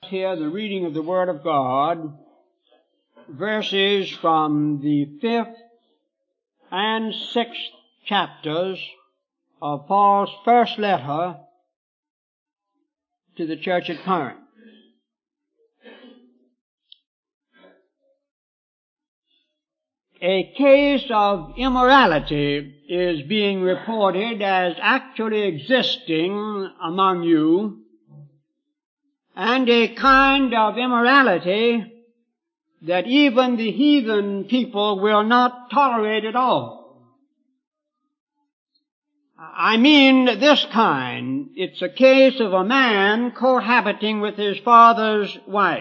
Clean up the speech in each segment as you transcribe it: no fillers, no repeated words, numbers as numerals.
Hear the reading of the Word of God, verses from the 5th and 6th chapters of Paul's first letter to the church at Corinth. A case of immorality is being reported as actually existing among you, and a kind of immorality that even the heathen people will not tolerate at all. I mean this kind. It's a case of a man cohabiting with his father's wife.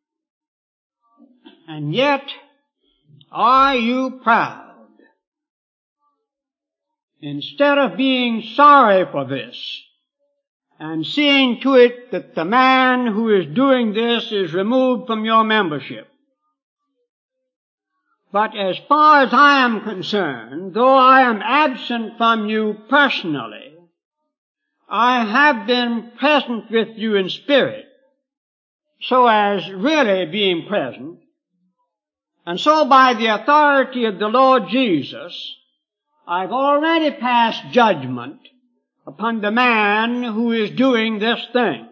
And yet, are you proud? Instead of being sorry for this, and seeing to it that the man who is doing this is removed from your membership. But as far as I am concerned, though I am absent from you personally, I have been present with you in spirit, so as really being present. And so by the authority of the Lord Jesus, I've already passed judgment upon the man who is doing this thing.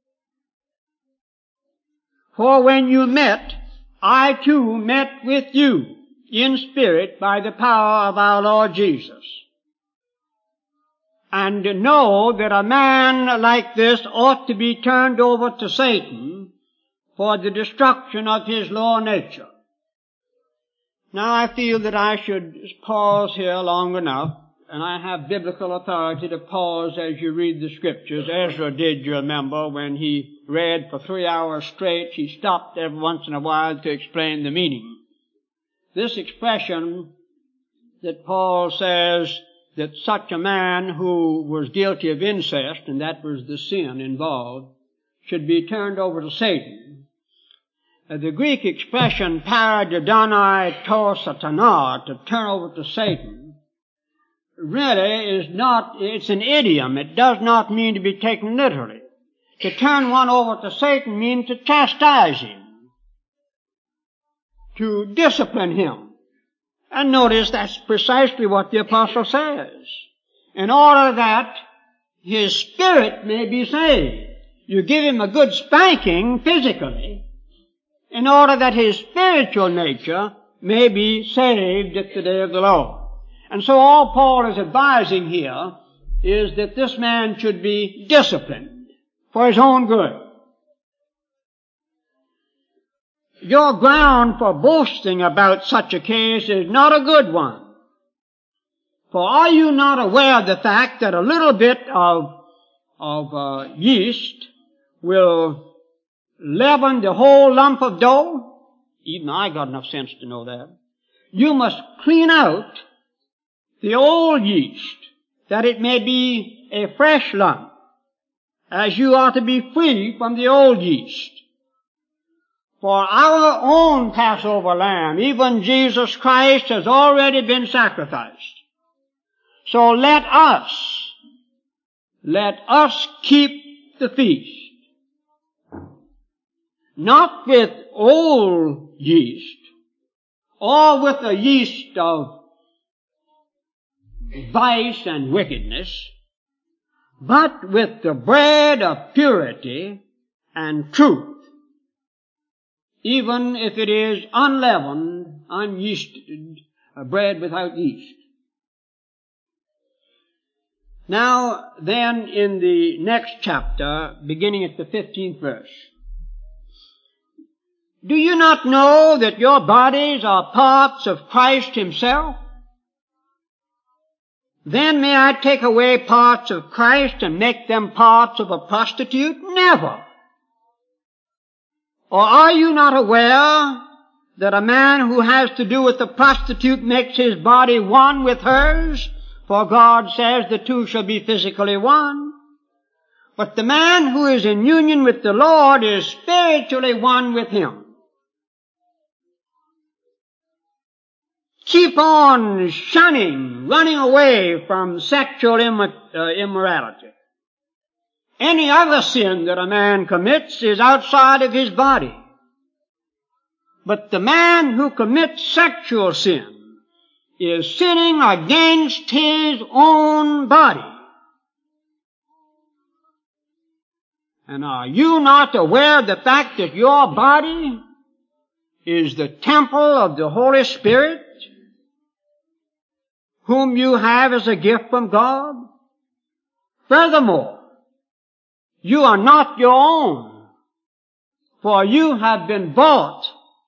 For when you met, I too met with you in spirit by the power of our Lord Jesus. And know that a man like this ought to be turned over to Satan for the destruction of his lower nature. Now I feel that I should pause here long enough, and I have biblical authority to pause as you read the Scriptures. Ezra did, you remember, when he read for 3 hours straight, he stopped every once in a while to explain the meaning. This expression that Paul says that such a man who was guilty of incest, and that was the sin involved, should be turned over to Satan. The Greek expression paradidonai to satana, to turn over to Satan, really is not, it's an idiom. It does not mean to be taken literally. To turn one over to Satan means to chastise him, to discipline him. And notice that's precisely what the apostle says. In order that his spirit may be saved. You give him a good spanking physically, in order that his spiritual nature may be saved at the day of the Lord. And so all Paul is advising here is that this man should be disciplined for his own good. Your ground for boasting about such a case is not a good one. For are you not aware of the fact that a little bit of yeast will leaven the whole lump of dough? Even I got enough sense to know that. You must clean out the old yeast, that it may be a fresh lump, as you are to be free from the old yeast. For our own Passover lamb, even Jesus Christ, has already been sacrificed. So let us keep the feast. Not with old yeast, or with the yeast of vice and wickedness, but with the bread of purity and truth, even if it is unleavened, unyeasted, bread without yeast. Now, then, in the next chapter, beginning at the 15th verse, do you not know that your bodies are parts of Christ himself? Then may I take away parts of Christ and make them parts of a prostitute? Never. Or are you not aware that a man who has to do with a prostitute makes his body one with hers? For God says the two shall be physically one. But the man who is in union with the Lord is spiritually one with him. Keep on shunning, running away from sexual immorality. Any other sin that a man commits is outside of his body. But the man who commits sexual sin is sinning against his own body. And are you not aware of the fact that your body is the temple of the Holy Spirit, whom you have as a gift from God? Furthermore, you are not your own, for you have been bought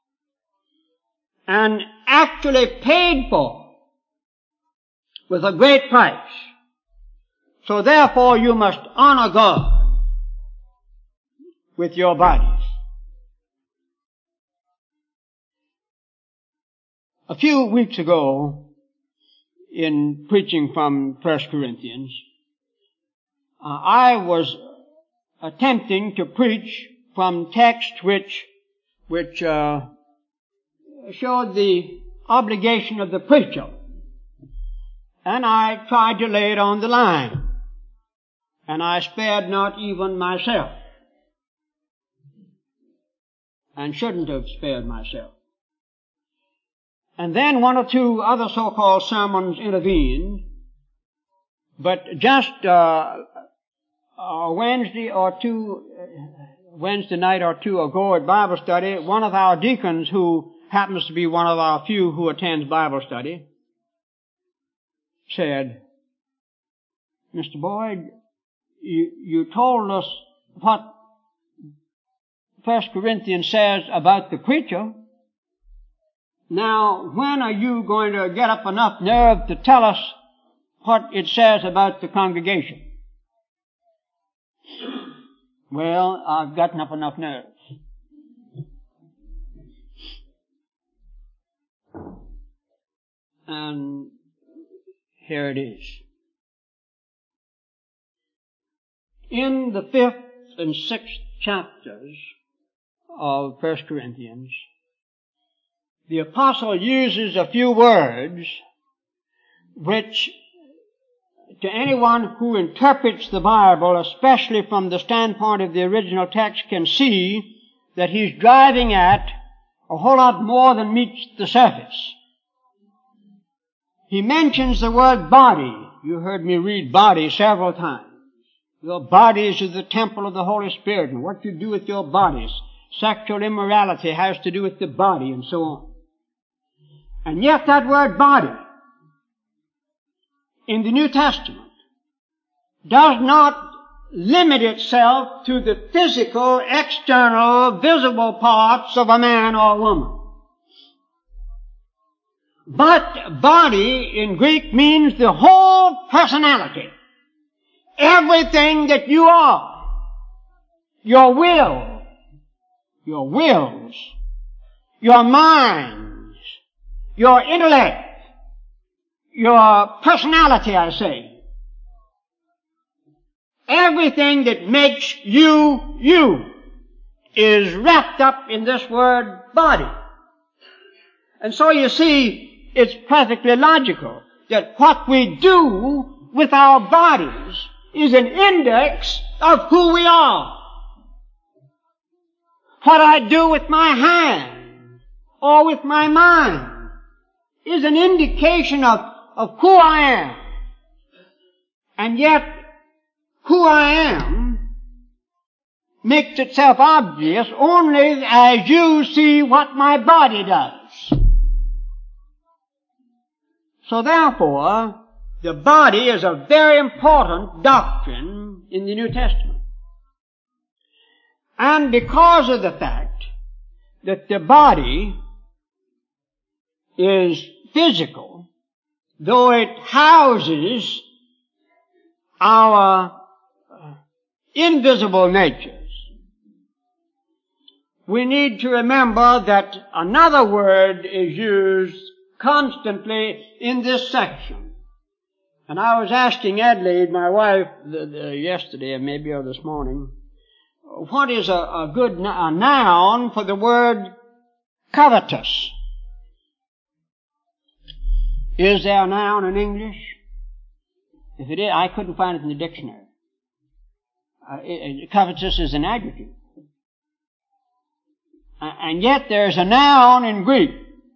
and actually paid for with a great price. So therefore you must honor God with your bodies. A few weeks ago, in preaching from 1 Corinthians, I was attempting to preach from texts which showed the obligation of the preacher. And I tried to lay it on the line. And I spared not even myself. And shouldn't have spared myself. And then one or two other so-called sermons intervened. But just Wednesday night or two ago at Bible study, one of our deacons, who happens to be one of our few who attends Bible study, said, "Mr. Boyd, you told us what 1 Corinthians says about the preacher. Now, when are you going to get up enough nerve to tell us what it says about the congregation?" Well, I've gotten up enough nerve. And here it is. In the 5th and 6th chapters of 1 Corinthians, the apostle uses a few words which, to anyone who interprets the Bible, especially from the standpoint of the original text, can see that he's driving at a whole lot more than meets the surface. He mentions the word body. You heard me read body several times. Your bodies is the temple of the Holy Spirit, and what you do with your bodies. Sexual immorality has to do with the body, and so on. And yet that word body in the New Testament does not limit itself to the physical, external, visible parts of a man or woman. But body in Greek means the whole personality. Everything that you are. Your will. Your wills. Your minds. Your intellect. Your personality, I say. Everything that makes you, you, is wrapped up in this word body. And so you see, it's perfectly logical that what we do with our bodies is an index of who we are. What I do with my hand or with my mind is an indication of who I am. And yet, who I am makes itself obvious only as you see what my body does. So therefore, the body is a very important doctrine in the New Testament. And because of the fact that the body is physical, though it houses our invisible natures, we need to remember that another word is used constantly in this section. And I was asking Adelaide, my wife, yesterday or maybe or this morning, what is a good noun for the word covetous? Is there a noun in English? If it is, I couldn't find it in the dictionary. Covetous is an adjective. And yet there's a noun in Greek.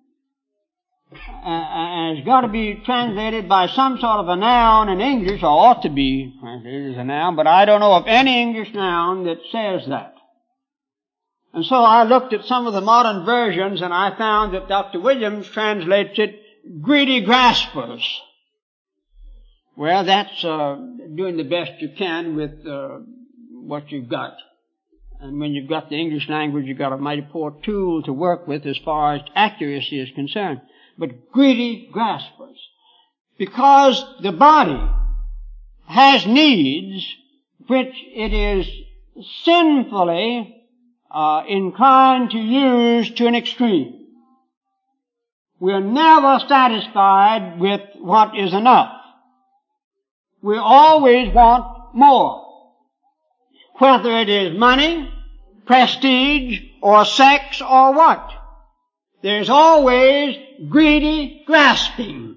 And it's got to be translated by some sort of a noun in English, or ought to be translated as a noun, but I don't know of any English noun that says that. And so I looked at some of the modern versions, and I found that Dr. Williams translates it greedy graspers. Well, that's doing the best you can with what you've got. And when you've got the English language, you've got a mighty poor tool to work with as far as accuracy is concerned. But greedy graspers. Because the body has needs which it is sinfully inclined to use to an extreme. We're never satisfied with what is enough. We always want more. Whether it is money, prestige, or sex, or what. There's always greedy grasping.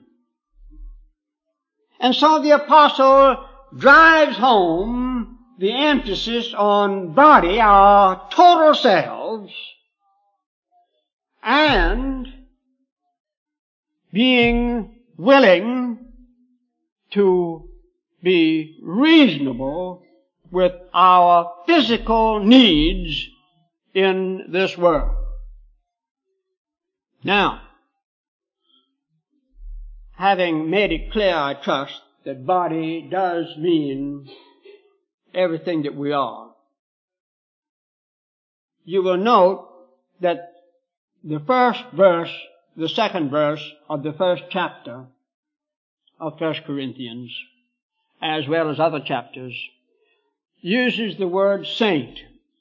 And so the apostle drives home the emphasis on body, our total selves, and being willing to be reasonable with our physical needs in this world. Now, having made it clear, I trust, that body does mean everything that we are, you will note that the second verse of the first chapter of 1 Corinthians, as well as other chapters, uses the word saint.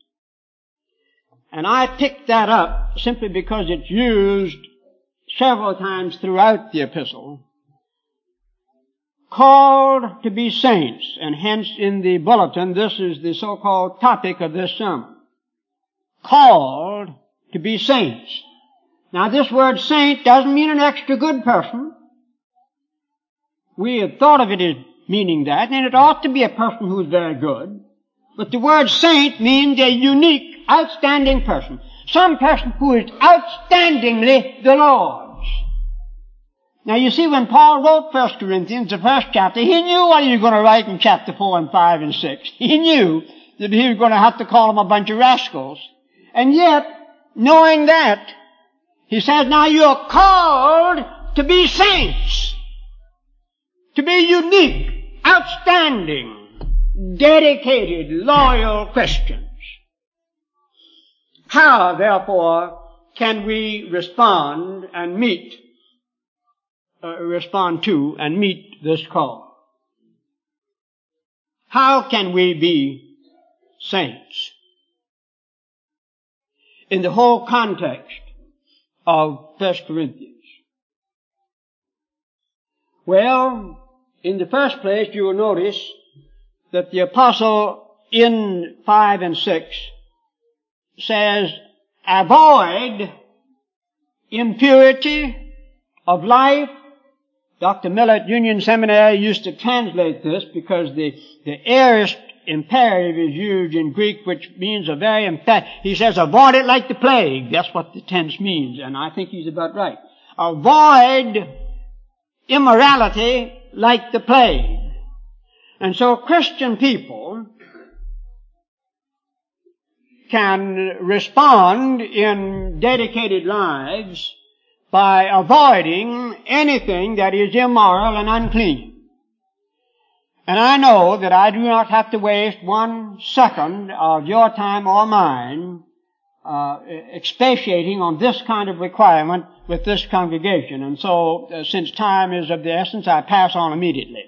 And I picked that up simply because it's used several times throughout the epistle, called to be saints, and hence in the bulletin this is the so-called topic of this sermon. Called to be saints. Now this word saint doesn't mean an extra good person. We had thought of it as meaning that, and it ought to be a person who is very good. But the word saint means a unique, outstanding person. Some person who is outstandingly the Lord's. Now you see, when Paul wrote 1 Corinthians, the first chapter, he knew what he was going to write in chapter 4 and 5 and 6. He knew that he was going to have to call them a bunch of rascals. And yet, knowing that, he says, now you're called to be saints. To be unique, outstanding, dedicated, loyal Christians. How, therefore, can we respond to and meet this call? How can we be saints? In the whole context of 1 Corinthians. Well, in the first place, you will notice that the apostle in 5 and 6 says, avoid impurity of life. Dr. Miller at Union Seminary used to translate this because the aorist imperative is used in Greek, which means a very emphatic. He says, avoid it like the plague. That's what the tense means, and I think he's about right. Avoid immorality like the plague. And so Christian people can respond in dedicated lives by avoiding anything that is immoral and unclean. And I know that I do not have to waste 1 second of your time or mine expatiating on this kind of requirement with this congregation. And so, since time is of the essence, I pass on immediately.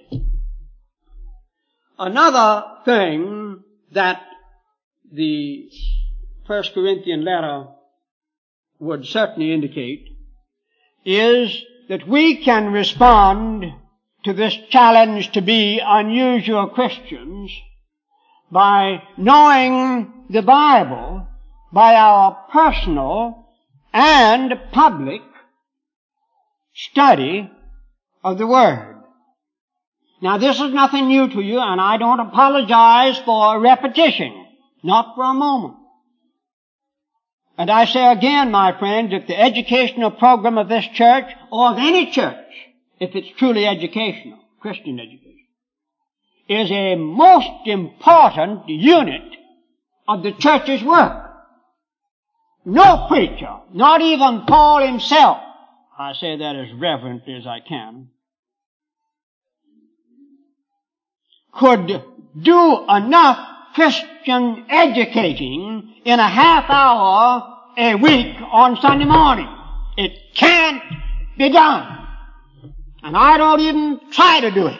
Another thing that the 1 Corinthian letter would certainly indicate is that we can respond to this challenge to be unusual Christians by knowing the Bible by our personal and public study of the Word. Now this is nothing new to you, and I don't apologize for repetition. Not for a moment. And I say again, my friends, if the educational program of this church, or of any church, if it's truly educational, Christian education, is a most important unit of the church's work, no preacher, not even Paul himself, I say that as reverently as I can, could do enough Christian educating in a half hour a week on Sunday morning. It can't be done. And I don't even try to do it.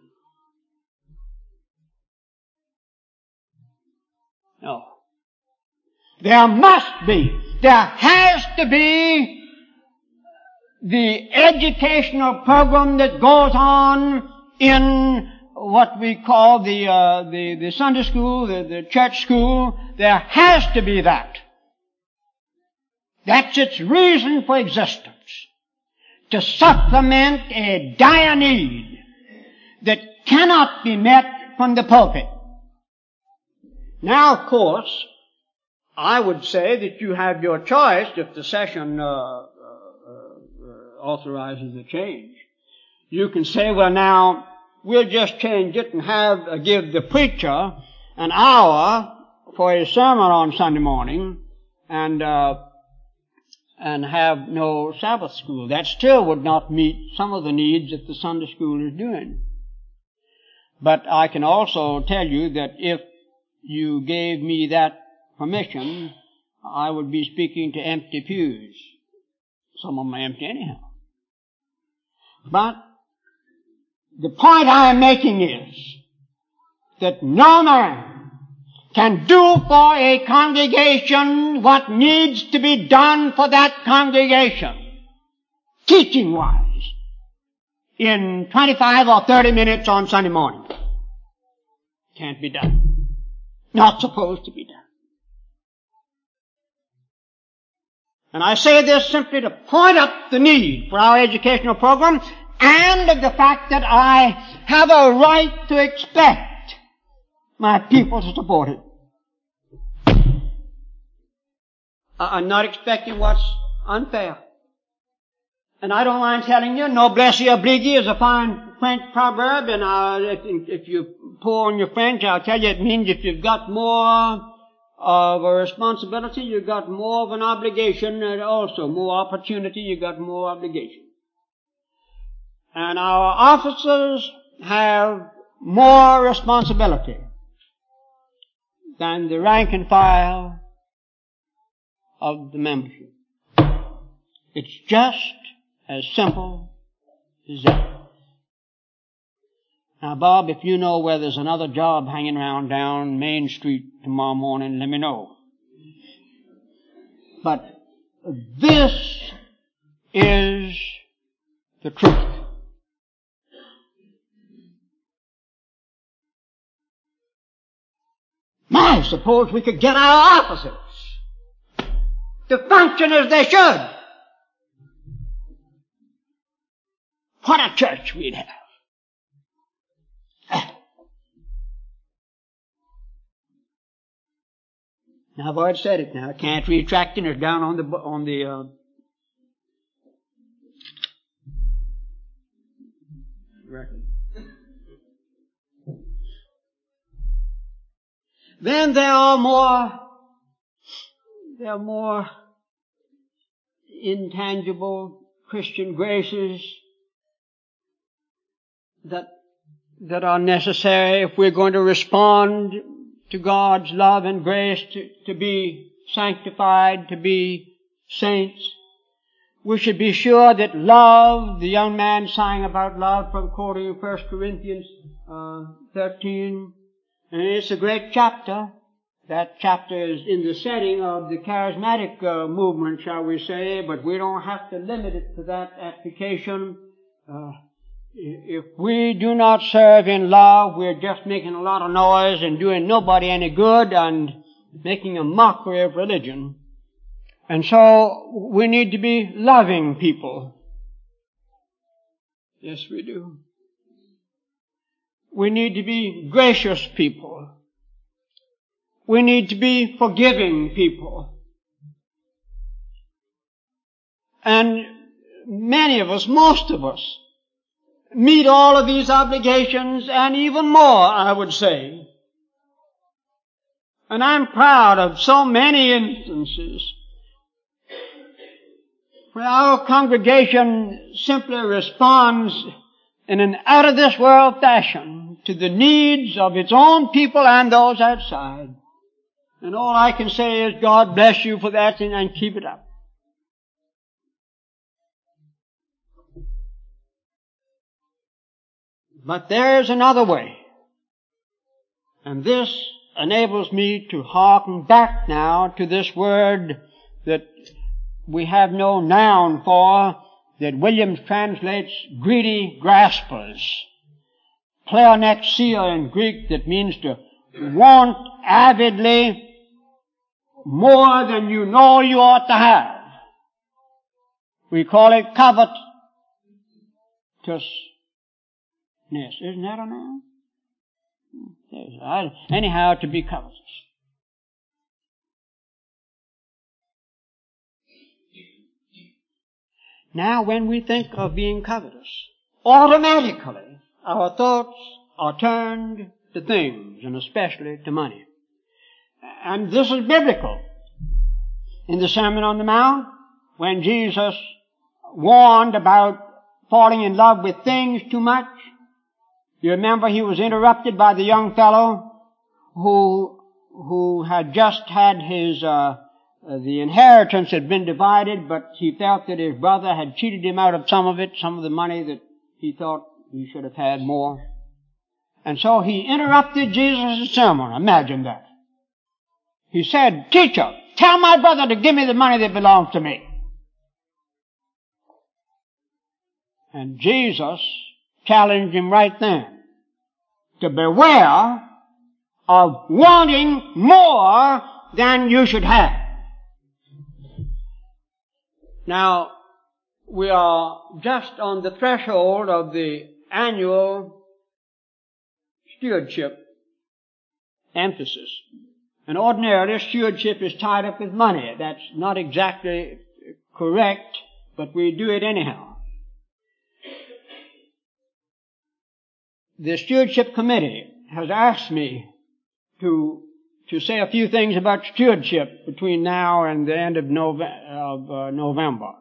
No. There has to be the educational program that goes on in what we call the Sunday school, the church school. There has to be that. That's its reason for existence. To supplement a dire need that cannot be met from the pulpit. Now, of course, I would say that you have your choice if the session authorizes a change. You can say, well, now, we'll just change it and give the preacher an hour for his sermon on Sunday morning and have no Sabbath school. That still would not meet some of the needs that the Sunday school is doing. But I can also tell you that if you gave me that permission, I would be speaking to empty pews. Some of them are empty anyhow. But the point I am making is that no man can do for a congregation what needs to be done for that congregation, teaching-wise, in 25 or 30 minutes on Sunday morning. Can't be done. Not supposed to be done. And I say this simply to point up the need for our educational program and the fact that I have a right to expect my people to support it. I'm not expecting what's unfair. And I don't mind telling you, noblesse oblige is a fine French proverb, and if you're poor on your French, I'll tell you it means if you've got more of a responsibility, you've got more of an obligation, and also more opportunity, you've got more obligation. And our officers have more responsibility than the rank and file of the membership. It's just as simple as that. Now, Bob, if you know where there's another job hanging around down Main Street tomorrow morning, let me know. But this is the truth. My, suppose we could get our officers to function as they should. What a church we'd have. Now I've already said it now. I can't retract it. It's down on the record. Then there are more intangible Christian graces that are necessary if we're going to respond to God's love and grace to be sanctified, to be saints. We should be sure that love, the young man sang about love from quoting 1 Corinthians 13, and it's a great chapter. That chapter is in the setting of the charismatic movement, shall we say, but we don't have to limit it to that application. If we do not serve in love, we're just making a lot of noise and doing nobody any good and making a mockery of religion. And so we need to be loving people. Yes, we do. We need to be gracious people. We need to be forgiving people. And many of us, most of us, meet all of these obligations and even more, I would say. And I'm proud of so many instances where our congregation simply responds in an out-of-this-world fashion to the needs of its own people and those outside. And all I can say is, God bless you for that and keep it up. But there is another way. And this enables me to hearken back now to this word that we have no noun for, that Williams translates greedy graspers. Pleonexia in Greek, that means to want avidly more than you know you ought to have. We call it covetousness. Isn't that a noun? Anyhow, to be covetous. Now, when we think of being covetous, automatically our thoughts are turned to things, and especially to money. And this is biblical. In the Sermon on the Mount, when Jesus warned about falling in love with things too much, you remember he was interrupted by the young fellow who had just had his, the inheritance had been divided, but he felt that his brother had cheated him out of some of it, some of the money that he thought he should have had more. And so he interrupted Jesus' sermon. Imagine that. He said, "Teacher, tell my brother to give me the money that belongs to me." And Jesus challenged him right then to beware of wanting more than you should have. Now, we are just on the threshold of the annual stewardship emphasis. And ordinarily, stewardship is tied up with money. That's not exactly correct, but we do it anyhow. The Stewardship Committee has asked me to say a few things about stewardship between now and the end of November.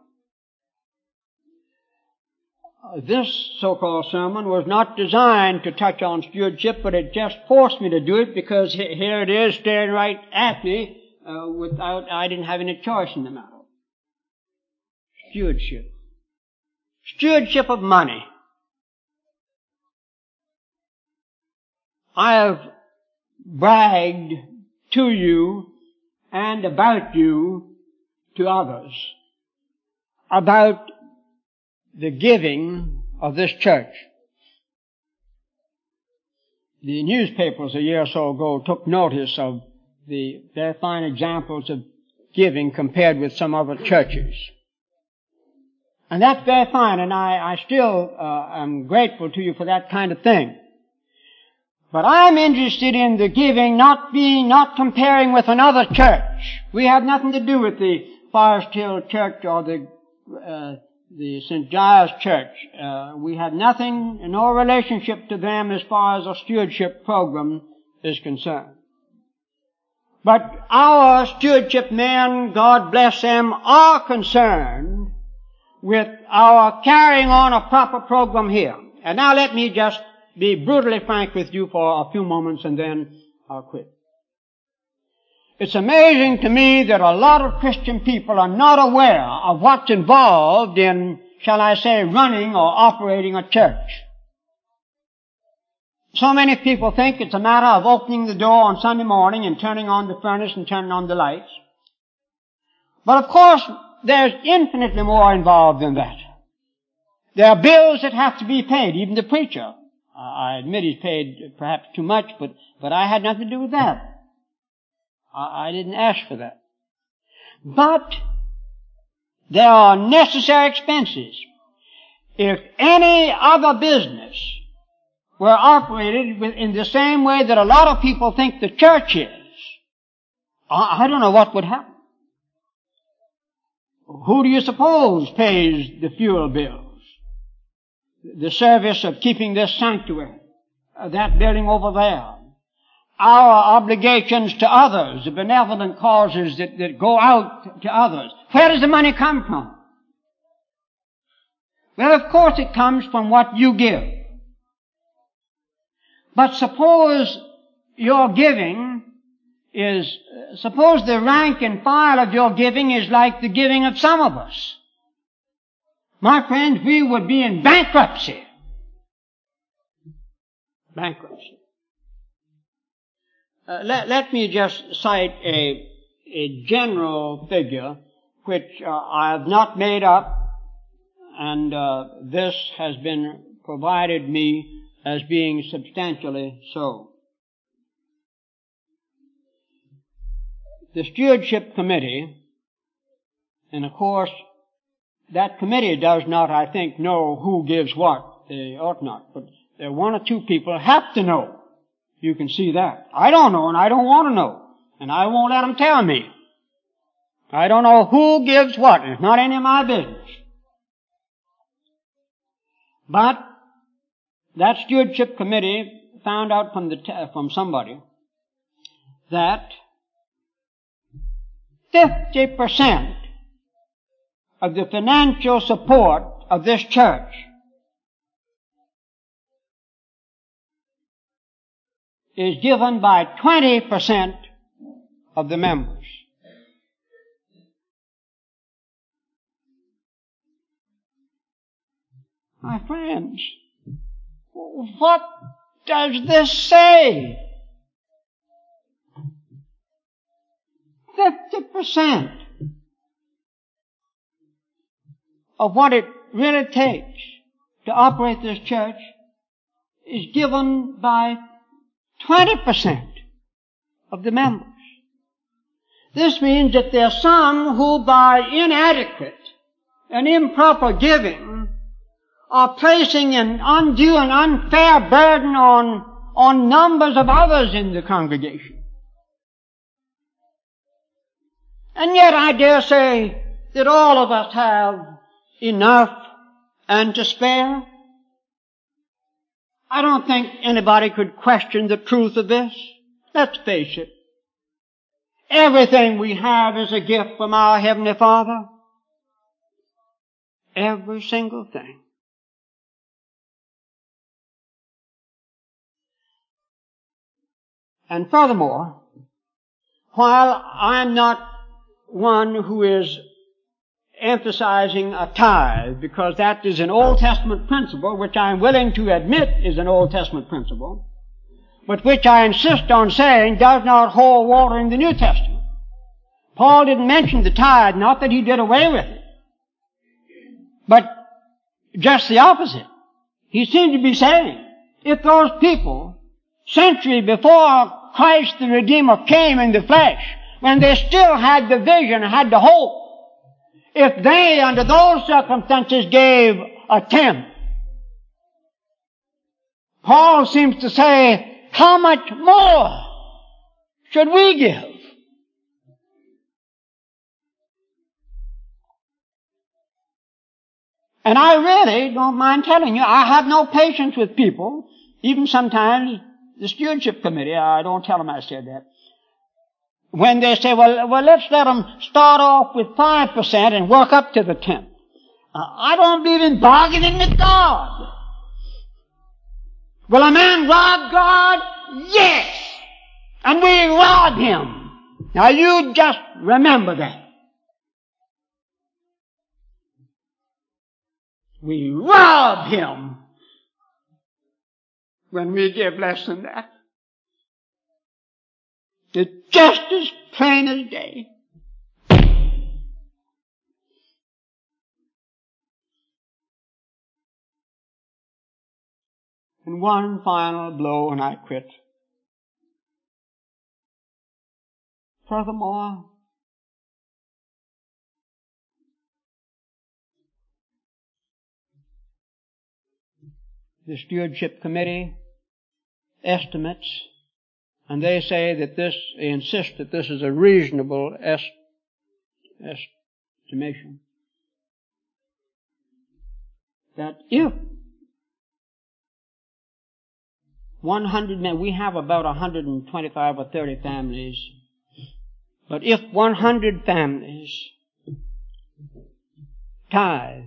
This so-called sermon was not designed to touch on stewardship, but it just forced me to do it because here it is staring right at me I didn't have any choice in the matter. Stewardship. Stewardship of money. I have bragged to you and about you to others about the giving of this church. The newspapers a year or so ago took notice of their fine examples of giving compared with some other churches. And that's very fine, and I still am grateful to you for that kind of thing. But I'm interested in the giving not comparing with another church. We have nothing to do with the Forest Hill Church or the St. Giles Church. We have nothing, no relationship to them as far as a stewardship program is concerned. But our stewardship men, God bless them, are concerned with our carrying on a proper program here. And now let me just be brutally frank with you for a few moments and then I'll quit. It's amazing to me that a lot of Christian people are not aware of what's involved in, shall I say, running or operating a church. So many people think it's a matter of opening the door on Sunday morning and turning on the furnace and turning on the lights. But of course, there's infinitely more involved than that. There are bills that have to be paid, even the preacher. I admit he's paid perhaps too much, but I had nothing to do with that. I didn't ask for that. But there are necessary expenses. If any other business were operated in the same way that a lot of people think the church is, I don't know what would happen. Who do you suppose pays the fuel bills? The service of keeping this sanctuary, that building over there, our obligations to others, the benevolent causes that go out to others. Where does the money come from? Well, of course it comes from what you give. But suppose your giving is, suppose the rank and file of your giving is like the giving of some of us. My friends, we would be in bankruptcy. Bankruptcy. Let me just cite a general figure which I have not made up, and this has been provided me as being substantially so. The Stewardship Committee, and of course, that committee does not, I think, know who gives what. They ought not. But there are one or two people who have to know. You can see that. I don't know, and I don't want to know. And I won't let them tell me. I don't know who gives what. It's not any of my business. But that Stewardship Committee found out from somebody that 50% of the financial support of this church is given by 20% of the members. My friends, what does this say? 50% of what it really takes to operate this church is given by 20% of the members. This means that there are some who by inadequate and improper giving are placing an undue and unfair burden on numbers of others in the congregation. And yet I dare say that all of us have enough and to spare. I don't think anybody could question the truth of this. Let's face it. Everything we have is a gift from our Heavenly Father. Every single thing. And furthermore, while I'm not one who is emphasizing a tithe, because that is an Old Testament principle, which I'm willing to admit is an Old Testament principle, but which I insist on saying does not hold water in the New Testament. Paul didn't mention the tithe, not that he did away with it, but just the opposite. He seemed to be saying, if those people, century before Christ the Redeemer came in the flesh, when they still had the vision, had the hope, if they, under those circumstances, gave a tenth, Paul seems to say, how much more should we give? And I really don't mind telling you, I have no patience with people, even sometimes the Stewardship Committee, I don't tell them I said that, when they say, well, let's let them start off with 5% and work up to the 10th. I don't believe in bargaining with God. Will a man rob God? Yes! And we rob him. Now you just remember that. We rob him when we give less than that. It's just as plain as day. And one final blow and I quit. Furthermore, the Stewardship Committee estimates, and they say that they insist that this is a reasonable estimation. That if 100 men, we have about 125 or 30 families, but if 100 families tithed,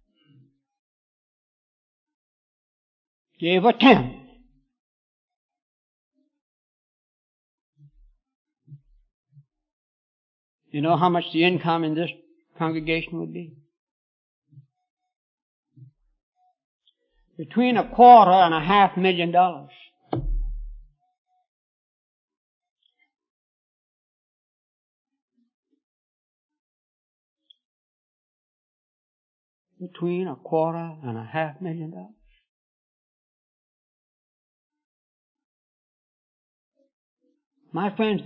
gave a tenth, you know how much the income in this congregation would be? Between $250,000 and $500,000. Between $250,000 and $500,000. My friends,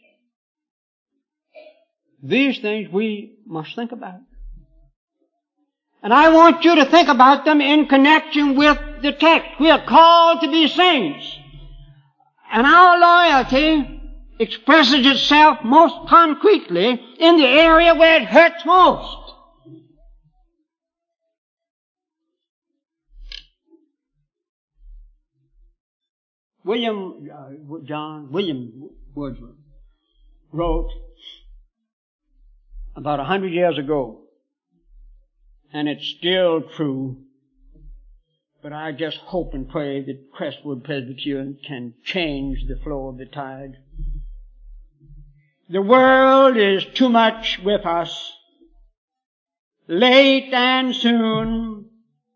these things we must think about. And I want you to think about them in connection with the text. We are called to be saints. And our loyalty expresses itself most concretely in the area where it hurts most. William Wordsworth wrote about 100 years ago, and it's still true, but I just hope and pray that Crestwood Presbyterian can change the flow of the tide. The world is too much with us, late and soon,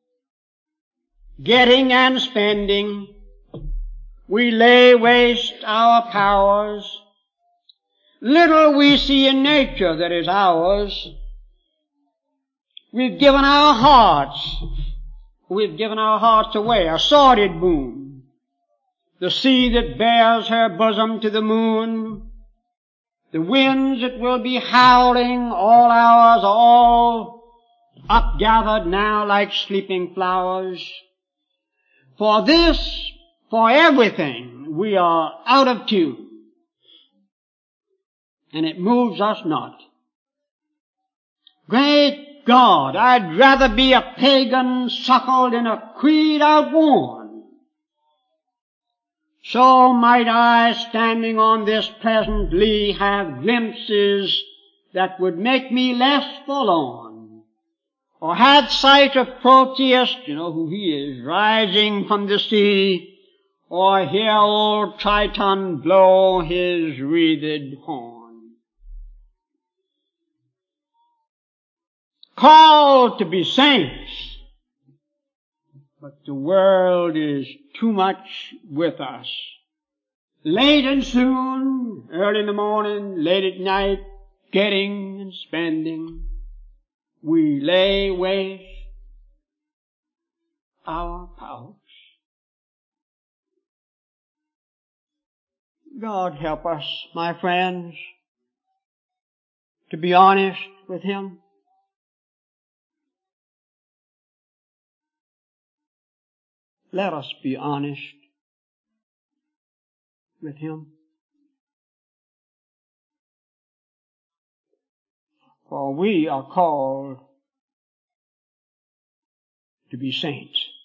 getting and spending. We lay waste our powers. Little we see in nature that is ours. We've given our hearts away, a sordid boon. The sea that bears her bosom to the moon, the winds that will be howling all hours, all upgathered now like sleeping flowers. For everything, we are out of tune, and it moves us not. Great God, I'd rather be a pagan suckled in a creed outworn. So might I, standing on this pleasant lea, have glimpses that would make me less forlorn, or had sight of Proteus, you know who he is, rising from the sea, or hear old Triton blow his wreathed horn. Called to be saints, but the world is too much with us. Late and soon, early in the morning, late at night, getting and spending, we lay waste our powers. God help us, my friends, to be honest with Him. Let us be honest with Him. For we are called to be saints.